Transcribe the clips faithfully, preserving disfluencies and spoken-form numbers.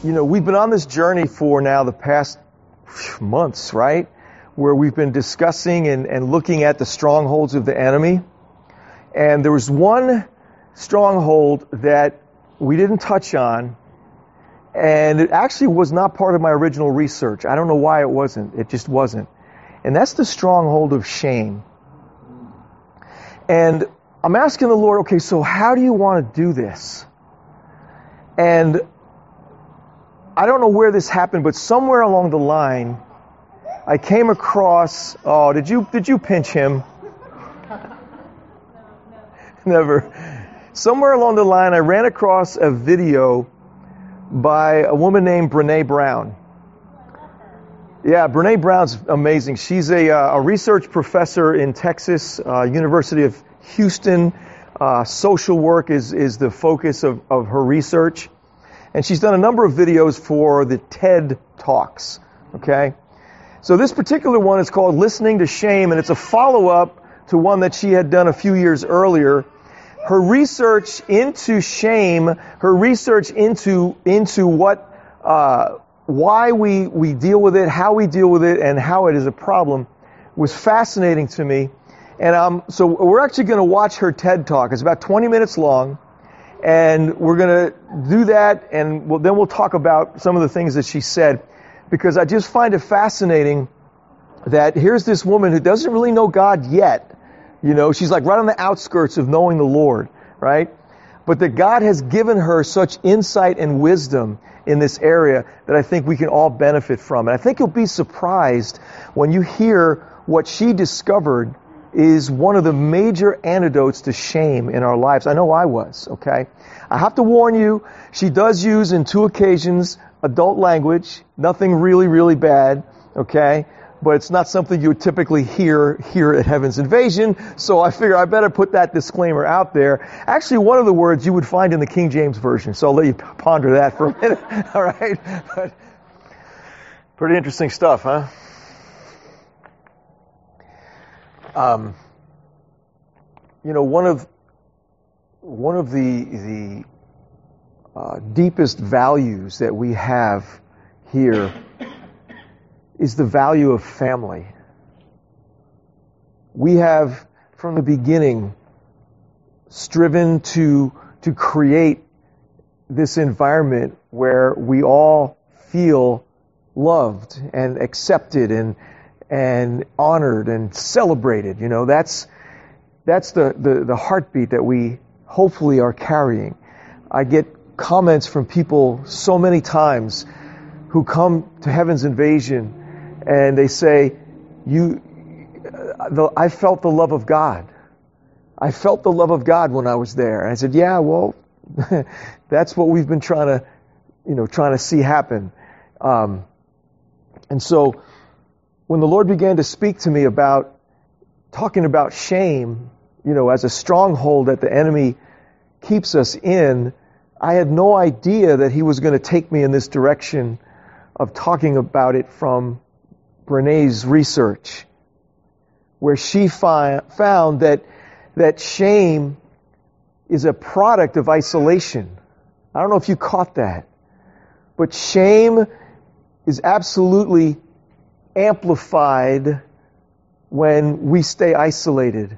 you know, we've been on this journey for now the past months, right? Where we've been discussing and, and looking at the strongholds of the enemy. And there was one stronghold that we didn't touch on, and it actually was not part of my original research. I don't know why it wasn't. It just wasn't. And that's the stronghold of shame. And I'm asking the Lord, okay, so how do you want to do this? And I don't know where this happened, but somewhere along the line, I came across, oh, did you did you pinch him? Never. Somewhere along the line, I ran across a video by a woman named Brené Brown. Yeah, Brené Brown's amazing. She's a, uh, a research professor in Texas, uh, University of Houston. Uh, social work is, is the focus of, of her research. And she's done a number of videos for the TED Talks, okay? So this particular one is called Listening to Shame, and it's a follow-up to one that she had done a few years earlier. Her research into shame, her research into into what, uh, why we, we deal with it, how we deal with it, and how it is a problem was fascinating to me. And um, so we're actually going to watch her TED Talk. It's about twenty minutes long. And we're going to do that, and we'll, then we'll talk about some of the things that she said, because I just find it fascinating that here's this woman who doesn't really know God yet. You know, she's like right on the outskirts of knowing the Lord, right? But that God has given her such insight and wisdom in this area that I think we can all benefit from. And I think you'll be surprised when you hear what she discovered is one of the major antidotes to shame in our lives. I know I was, okay? I have to warn you, she does use in two occasions adult language, nothing really, really bad, okay? But it's not something you would typically hear here at Heaven's Invasion, so I figure I better put that disclaimer out there. Actually, one of the words you would find in the King James Version, so I'll let you ponder that for a minute, all right? But pretty interesting stuff, huh? Um, you know, one of one of the the uh, deepest values that we have here is the value of family. We have, from the beginning, striven to to create this environment where we all feel loved and accepted and and honored and celebrated. You know, that's that's the, the, the heartbeat that we hopefully are carrying. I get comments from people so many times who come to Heaven's Invasion and they say, "You, the, I felt the love of God. I felt the love of God when I was there." And I said, "Yeah, well, that's what we've been trying to, you know, trying to see happen." Um, and so, when the Lord began to speak to me about talking about shame, you know, as a stronghold that the enemy keeps us in, I had no idea that he was going to take me in this direction of talking about it from Brené's research, where she fi- found that that shame is a product of isolation. I don't know if you caught that, but shame is absolutely amplified when we stay isolated,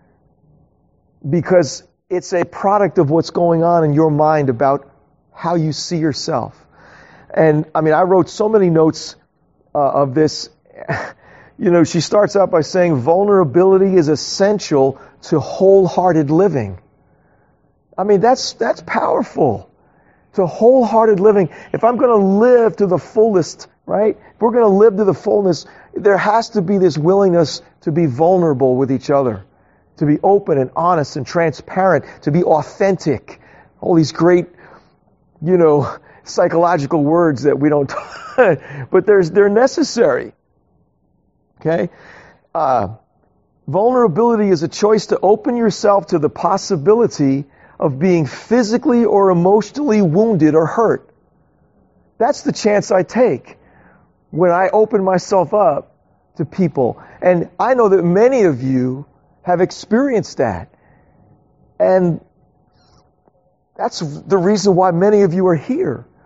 because it's a product of what's going on in your mind about how you see yourself. And I mean, I wrote so many notes uh, of this. You know, she starts out by saying vulnerability is essential to wholehearted living. I mean, that's that's powerful. To wholehearted living. If I'm going to live to the fullest, right? If we're going to live to the fullness, there has to be this willingness to be vulnerable with each other, to be open and honest and transparent, to be authentic. All these great, you know, psychological words that we don't, but there's they're necessary. Okay? Uh, vulnerability is a choice to open yourself to the possibility of being physically or emotionally wounded or hurt. That's the chance I take when I open myself up to people. And I know that many of you have experienced that. And that's the reason why many of you are here.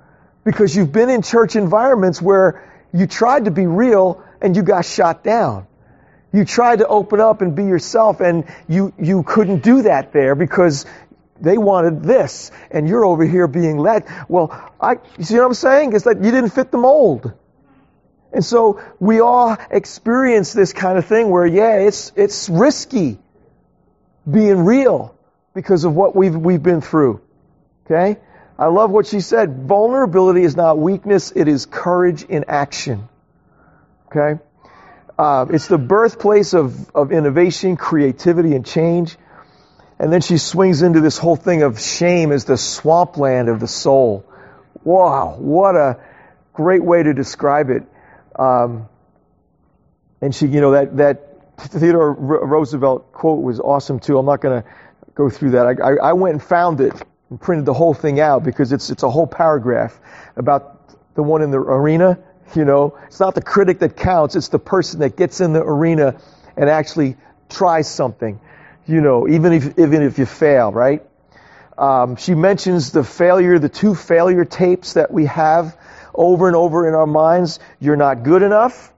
Because you've been in church environments where you tried to be real and you got shot down. You tried to open up and be yourself, and you, you couldn't do that there because they wanted this, and you're over here being led. Well, I, you see what I'm saying? It's like you didn't fit the mold. And so we all experience this kind of thing where, yeah, it's it's risky being real because of what we've we've been through. Okay? I love what she said. Vulnerability is not weakness, it is courage in action. Okay? Uh, it's the birthplace of, of innovation, creativity, and change. And then she swings into this whole thing of shame as the swampland of the soul. Wow, what a great way to describe it. Um, and she, you know, that, that Theodore Roosevelt quote was awesome too. I'm not going to go through that. I, I, I went and found it and printed the whole thing out because it's it's a whole paragraph about the one in the arena. You know, it's not the critic that counts, it's the person that gets in the arena and actually tries something, you know, even if even if you fail, right? Um, she mentions the failure, the two failure tapes that we have over and over in our minds. You're not good enough,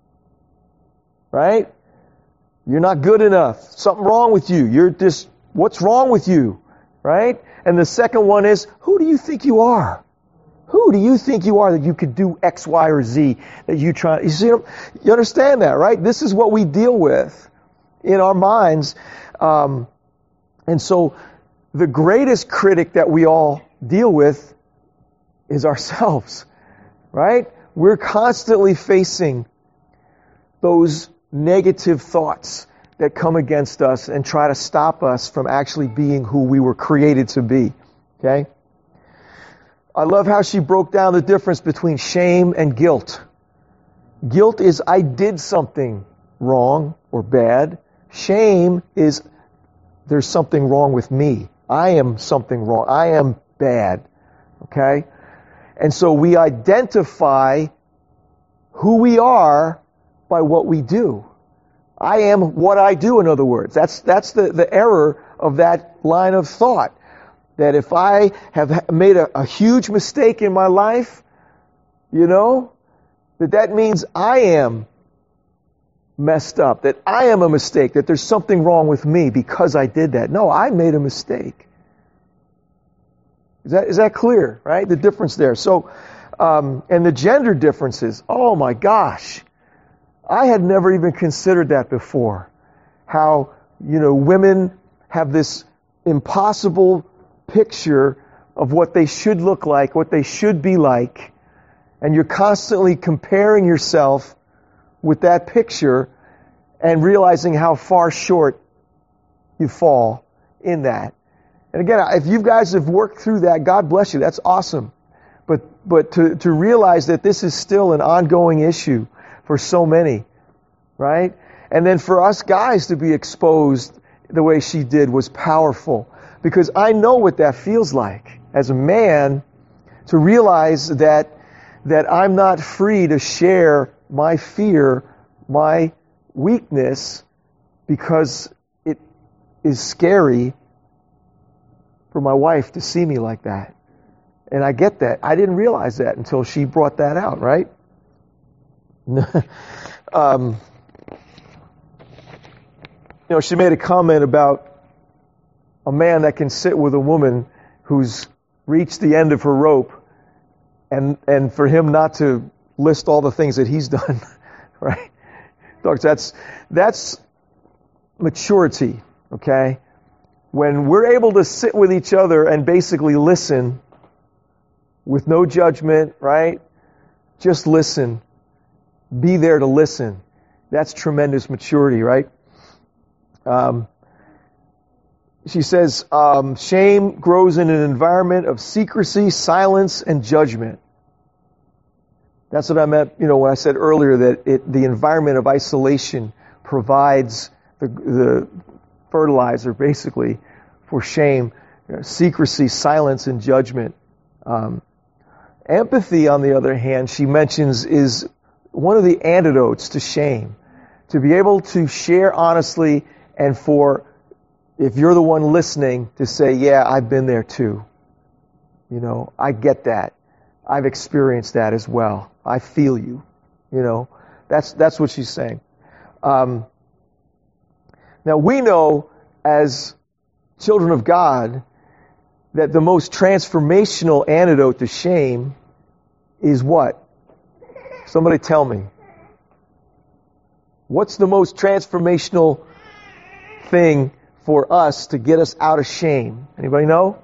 right? You're not good enough. Something wrong with you. You're just, what's wrong with you, right? And the second one is, who do you think you are? Who do you think you are that you could do X, Y, or Z that you try? You see, you understand that, right? This is what we deal with in our minds. Um, and so the greatest critic that we all deal with is ourselves, right? We're constantly facing those negative thoughts that come against us and try to stop us from actually being who we were created to be, okay? I love how she broke down the difference between shame and guilt. Guilt is I did something wrong or bad. Shame is there's something wrong with me. I am something wrong. I am bad. Okay? And so we identify who we are by what we do. I am what I do, in other words. That's that's the, the error of that line of thought. That if I have made a, a huge mistake in my life, you know, that that means I am messed up, that I am a mistake, that there's something wrong with me because I did that. No, I made a mistake. Is that is that clear, right? The difference there. So, um, and the gender differences, oh my gosh. I had never even considered that before. How, you know, women have this impossible picture of what they should look like, what they should be like, and you're constantly comparing yourself with that picture and realizing how far short you fall in that. And again, if you guys have worked through that, God bless you, that's awesome. But but to, to realize that this is still an ongoing issue for so many, right? And then for us guys to be exposed the way she did was powerful. Because I know what that feels like as a man to realize that that I'm not free to share my fear, my weakness, because it is scary for my wife to see me like that. And I get that. I didn't realize that until she brought that out, right? um, you know, she made a comment about a man that can sit with a woman who's reached the end of her rope and and for him not to list all the things that he's done, right? That's that's maturity, okay? When we're able to sit with each other and basically listen with no judgment, right? Just listen. Be there to listen. That's tremendous maturity, right? Um, she says, um, shame grows in an environment of secrecy, silence, and judgment. That's what I meant, you know, when I said earlier that it, the environment of isolation provides the, the fertilizer, basically, for shame. You know, secrecy, silence, and judgment. Um, empathy, on the other hand, she mentions, is one of the antidotes to shame. To be able to share honestly, and for, if you're the one listening, to say, yeah, I've been there too. You know, I get that. I've experienced that as well. I feel you. You know, that's that's what she's saying. Um, now we know as children of God that the most transformational antidote to shame is what? Somebody tell me. What's the most transformational thing for us to get us out of shame? Anybody know?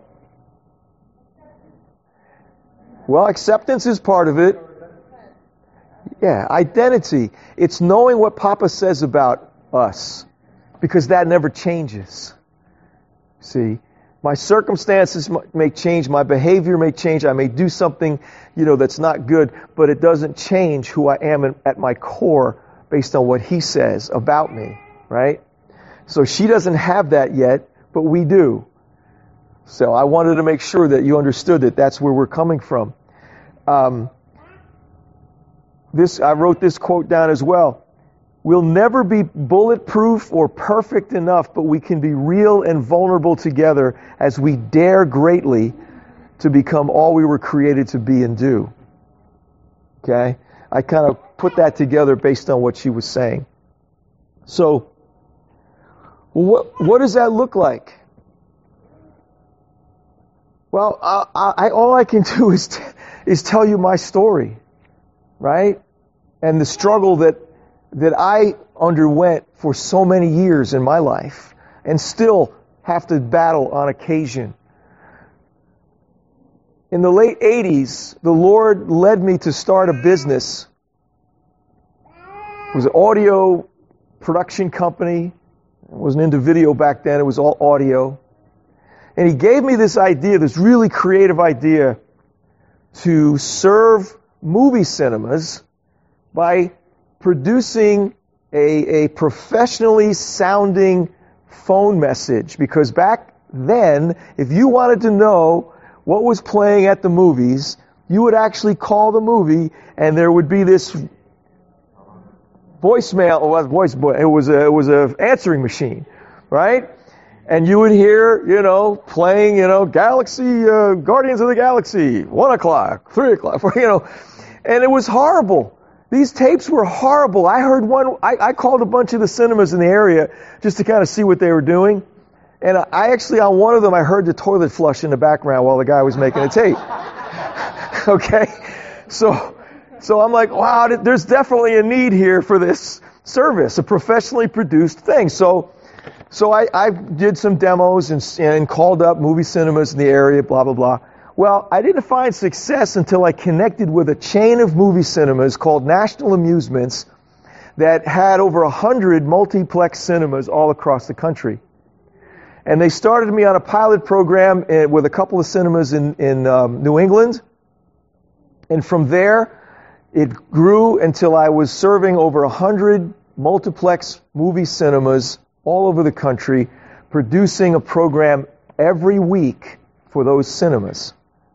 Well, acceptance is part of it. Yeah, identity. It's knowing what Papa says about us, because that never changes. See, my circumstances may change, my behavior may change, I may do something, you know, that's not good, but it doesn't change who I am at my core based on what he says about me, right? So she doesn't have that yet, but we do. So I wanted to make sure that you understood that that's where we're coming from. Um, this I wrote this quote down as well. We'll never be bulletproof or perfect enough, but we can be real and vulnerable together as we dare greatly to become all we were created to be and do. Okay? I kind of put that together based on what she was saying. So, what what does that look like? Well, I, I, all I can do is t- is tell you my story, right? And the struggle that that I underwent for so many years in my life, and still have to battle on occasion. In the late eighties, the Lord led me to start a business. It was an audio production company. It wasn't into video back then. It was all audio. And He gave me this idea, this really creative idea, to serve movie cinemas by producing a, a professionally sounding phone message. Because back then, if you wanted to know what was playing at the movies, you would actually call the movie, and there would be this voicemail, or voice, it was a, it was a answering machine, right? And you would hear, you know, playing, you know, Galaxy, uh, Guardians of the Galaxy, one o'clock, three o'clock, you know, and it was horrible. These tapes were horrible. I heard one, I, I called a bunch of the cinemas in the area just to kind of see what they were doing. And I actually, on one of them, I heard the toilet flush in the background while the guy was making a tape. Okay? So, so I'm like, wow, there's definitely a need here for this service, a professionally produced thing. So, so I, I did some demos and, and called up movie cinemas in the area, blah, blah, blah. Well, I didn't find success until I connected with a chain of movie cinemas called National Amusements that had over a hundred multiplex cinemas all across the country. And they started me on a pilot program with a couple of cinemas in, in um, New England. And from there, it grew until I was serving over a hundred multiplex movie cinemas all over the country, producing a program every week for those cinemas.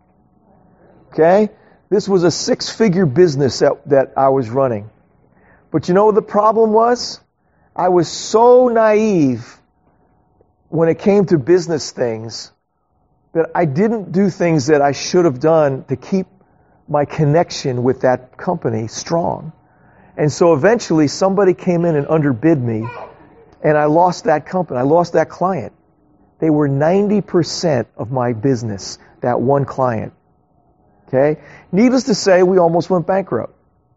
Okay? This was a six-figure business that, that I was running. But you know what the problem was? I was so naive when it came to business things that I didn't do things that I should have done to keep my connection with that company strong. And so eventually somebody came in and underbid me, and I lost that company. I lost that client. They were ninety percent of my business, that one client. Okay? Needless to say, we almost went bankrupt.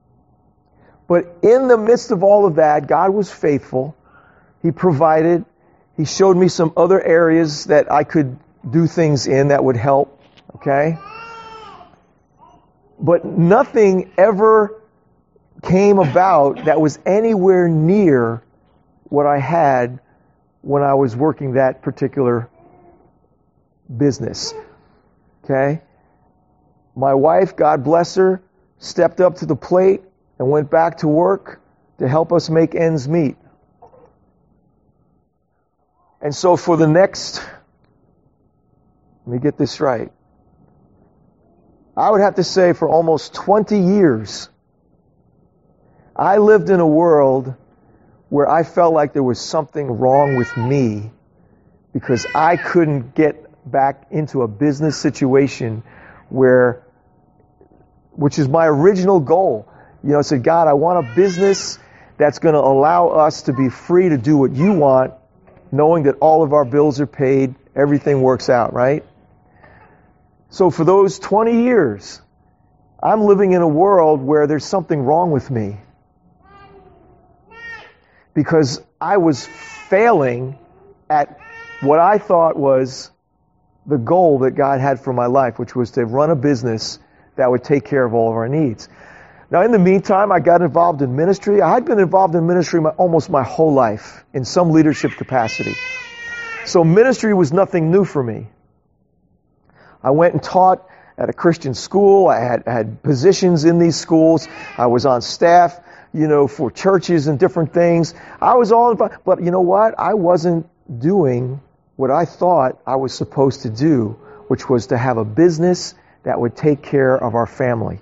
But in the midst of all of that, God was faithful. He provided. He showed me some other areas that I could do things in that would help. Okay? But nothing ever came about that was anywhere near what I had when I was working that particular business. Okay? My wife, God bless her, stepped up to the plate and went back to work to help us make ends meet. And so for the next, let me get this right, I would have to say for almost twenty years, I lived in a world where I felt like there was something wrong with me because I couldn't get back into a business situation where which is my original goal. You know, I said, God, I want a business that's going to allow us to be free to do what you want, knowing that all of our bills are paid, everything works out, right? So for those twenty years, I'm living in a world where there's something wrong with me. Because I was failing at what I thought was the goal that God had for my life, which was to run a business that would take care of all of our needs. Now, in the meantime, I got involved in ministry. I had been involved in ministry my, almost my whole life in some leadership capacity. So ministry was nothing new for me. I went and taught at a Christian school. I had, had positions in these schools. I was on staff, you know, for churches and different things. I was all involved. But you know what? I wasn't doing what I thought I was supposed to do, which was to have a business that would take care of our family.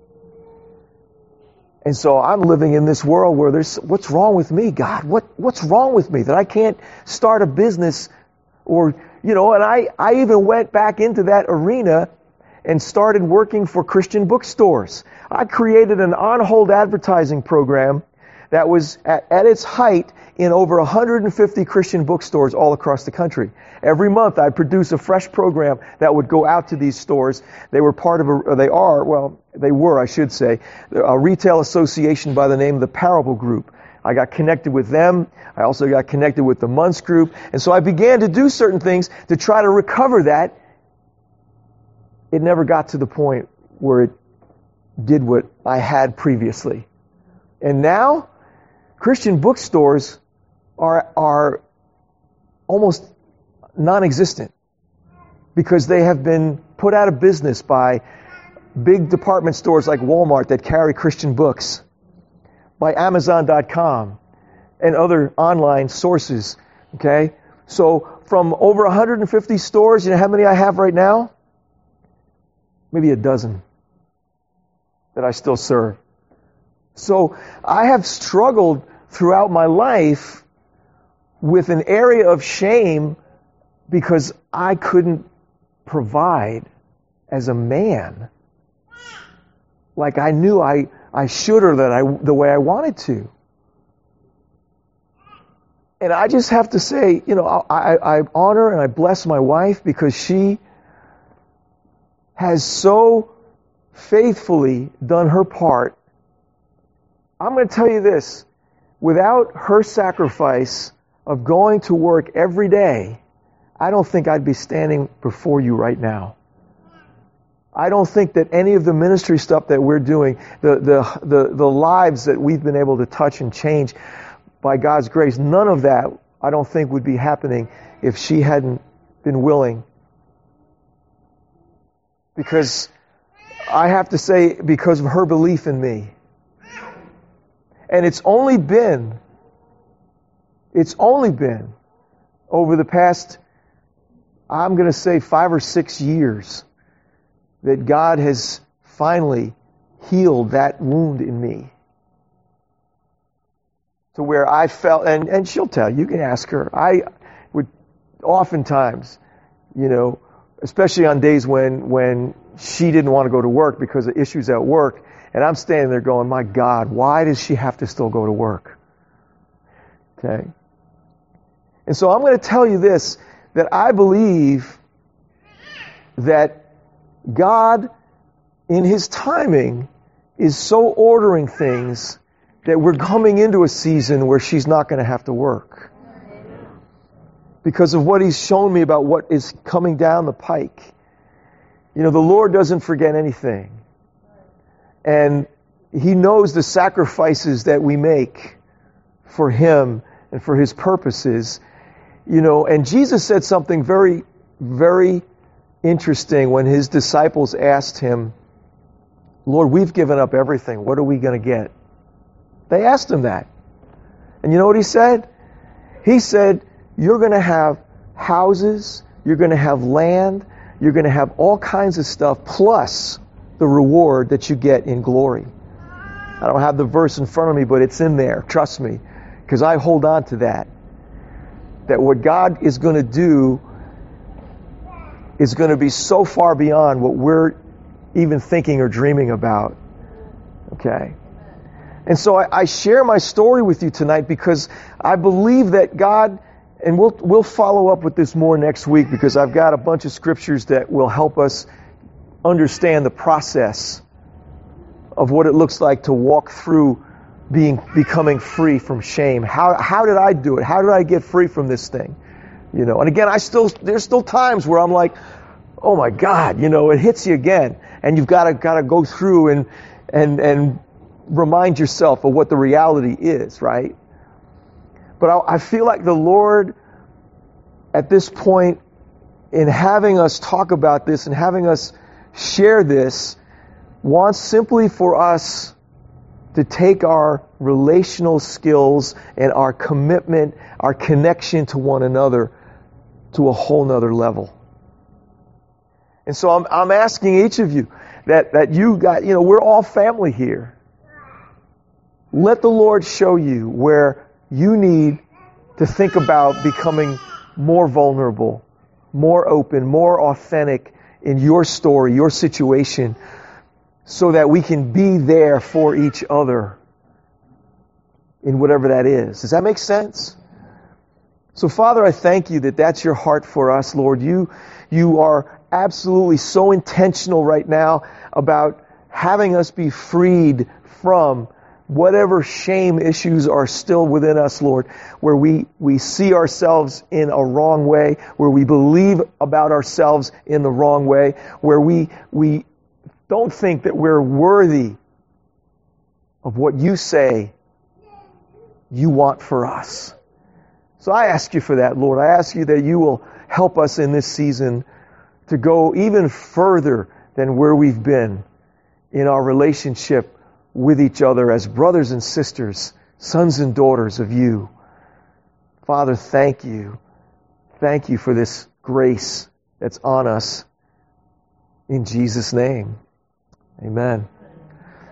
And so I'm living in this world where there's, what's wrong with me, God? What, what's wrong with me that I can't start a business or, you know, and I, I even went back into that arena and started working for Christian bookstores. I created an on-hold advertising program that was at, at its height in over one hundred fifty Christian bookstores all across the country. Every month I'd produce a fresh program that would go out to these stores. They were part of a, or they are, well, they were, I should say, a retail association by the name of the Parable Group. I got connected with them. I also got connected with the Muntz Group. And so I began to do certain things to try to recover that. It never got to the point where it did what I had previously. And now, Christian bookstores are are almost non-existent because they have been put out of business by big department stores like Walmart that carry Christian books, by Amazon dot com and other online sources. Okay? So from over one hundred fifty stores, you know how many I have right now? Maybe a dozen that I still serve. So I have struggled throughout my life with an area of shame because I couldn't provide as a man like I knew I, I should or that I, the way I wanted to. And I just have to say, you know, I, I honor and I bless my wife because she has so faithfully done her part. I'm going to tell you this. Without her sacrifice of going to work every day, I don't think I'd be standing before you right now. I don't think that any of the ministry stuff that we're doing, the, the, the, the lives that we've been able to touch and change by God's grace, none of that I don't think would be happening if she hadn't been willing. Because I have to say, because of her belief in me. And it's only been, it's only been over the past, I'm going to say five or six years, that God has finally healed that wound in me. To where I felt, and, and she'll tell you, you can ask her, I would oftentimes, you know, especially on days when, when she didn't want to go to work because of issues at work, and I'm standing there going, my God, why does she have to still go to work? Okay? And so I'm going to tell you this, that I believe that God, in His timing, is so ordering things that we're coming into a season where she's not going to have to work. Because of what He's shown me about what is coming down the pike. You know, the Lord doesn't forget anything. And He knows the sacrifices that we make for Him and for His purposes. You know, and Jesus said something very, very interesting when His disciples asked Him, Lord, we've given up everything. What are we going to get? They asked Him that. And you know what He said? He said, you're going to have houses, you're going to have land, you're going to have all kinds of stuff, plus the reward that you get in glory. I don't have the verse in front of me, but it's in there. Trust me. Because I hold on to that. That what God is going to do is going to be so far beyond what we're even thinking or dreaming about. Okay? And so I, I share my story with you tonight because I believe that God, and we'll we'll follow up with this more next week because I've got a bunch of scriptures that will help us understand the process of what it looks like to walk through being becoming free from shame. How how did I do it? How did I get free from this thing? You know, and again, I still there's still times where I'm like, oh my God, you know, it hits you again, and you've got to got to go through and and and remind yourself of what the reality is, right? But I, I feel like the Lord, at this point, in having us talk about this and having us share this, wants simply for us to take our relational skills and our commitment, our connection to one another to a whole nother level. And so I'm, I'm asking each of you that, that you got, you know, we're all family here. Let the Lord show you where you need to think about becoming more vulnerable, more open, more authentic in your story, your situation, so that we can be there for each other in whatever that is. Does that make sense? So, Father, I thank you that that's your heart for us, Lord. You, you are absolutely so intentional right now about having us be freed from whatever shame issues are still within us, Lord, where we, we see ourselves in a wrong way, where we believe about ourselves in the wrong way, where we, we don't think that we're worthy of what you say you want for us. So I ask you for that, Lord. I ask you that you will help us in this season to go even further than where we've been in our relationship with each other as brothers and sisters, sons and daughters of you. Father, thank you. Thank you for this grace that's on us. In Jesus' name, amen.